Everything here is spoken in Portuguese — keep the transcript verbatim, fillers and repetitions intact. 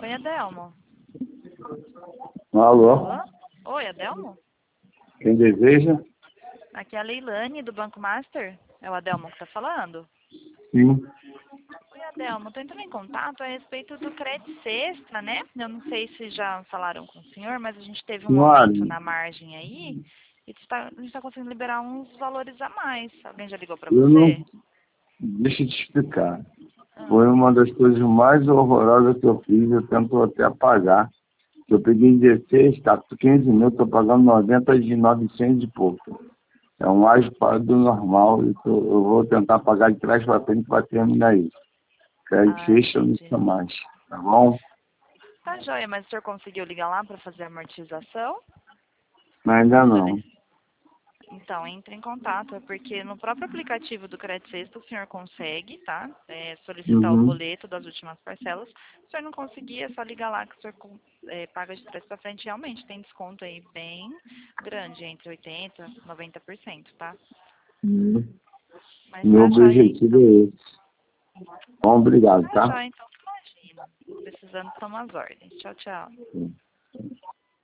Oi, Adelmo. Alô? Alô? Oi, Adelmo? Quem deseja? Aqui é a Leilane, do Banco Master. É o Adelmo que tá falando? Sim. Oi, Adelmo. Tô entrando em contato a respeito do crédito sexta, né? Eu não sei se já falaram com o senhor, mas a gente teve um Senhora, aumento na margem aí e tá- a gente está conseguindo liberar uns valores a mais. Alguém já ligou para eu não... você? Deixa eu te explicar. Ah, Foi uma das coisas mais horrorosas que eu fiz, eu tento até apagar. Eu peguei dezesseis, tá, quinze mil, estou pagando noventa de novecentos e pouco. É um mais para do normal, eu, tô, eu vou tentar pagar de trás para frente para terminar isso. Crédito ah, fecha, eu não entendi. sei mais. Tá bom? Tá joia, mas o senhor conseguiu ligar lá para fazer a amortização? Mas ainda O senhor não. Então, entre em contato, porque no próprio aplicativo do Crédito Sexta o senhor consegue, tá? É, solicitar o Uhum. boleto das últimas parcelas. Se o senhor não conseguir, é só ligar lá que o senhor com- é, paga de trás para frente. Realmente tem desconto aí bem grande, entre oitenta por cento e noventa por cento, tá? Uhum. Mas Meu tá joia, objetivo então. é esse. Bom, obrigado, Tá tá? joia, então, imagina. Precisando, toma as ordens. Tchau, tchau.